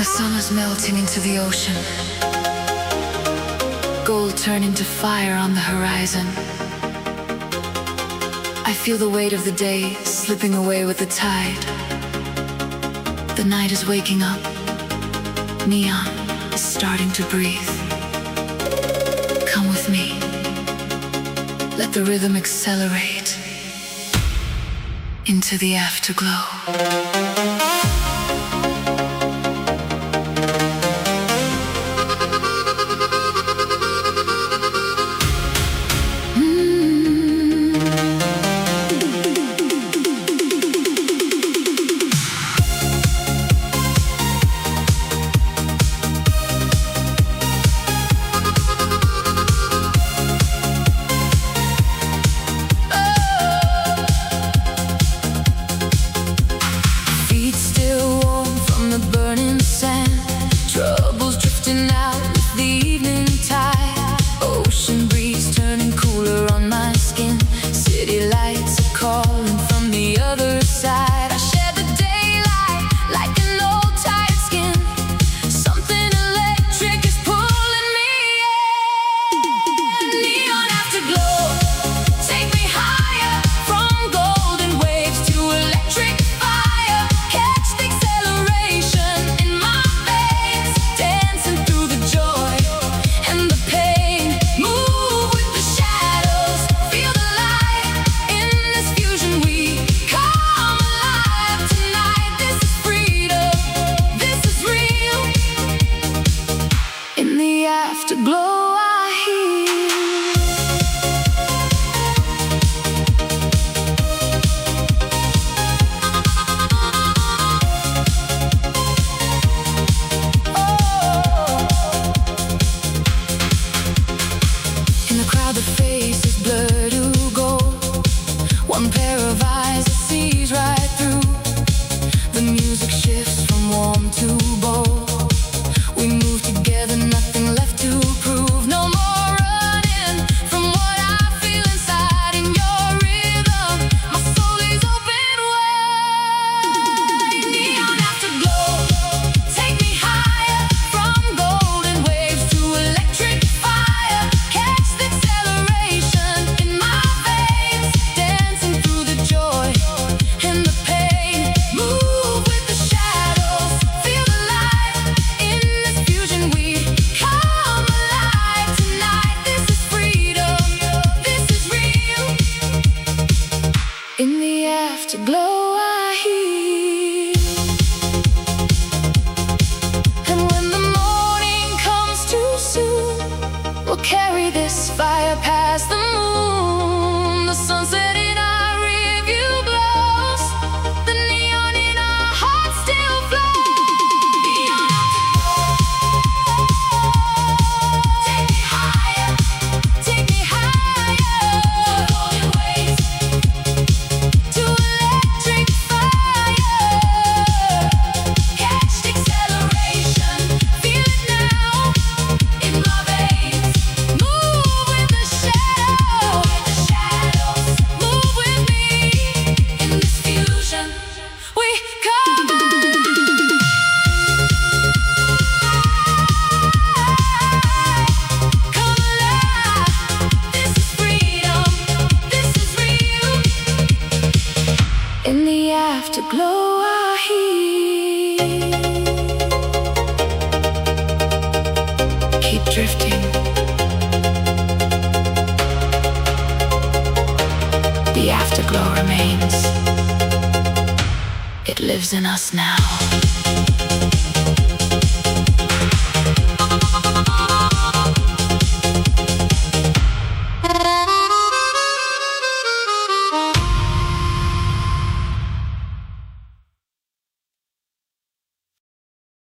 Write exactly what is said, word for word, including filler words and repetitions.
Summer's melting into the ocean. Gold turn into fire on the horizon. I feel the weight of the day slipping away with the tide. The night is waking up. Neon is starting to breathe. Come with me. Let the rhythm accelerate into the afterglow. In us now.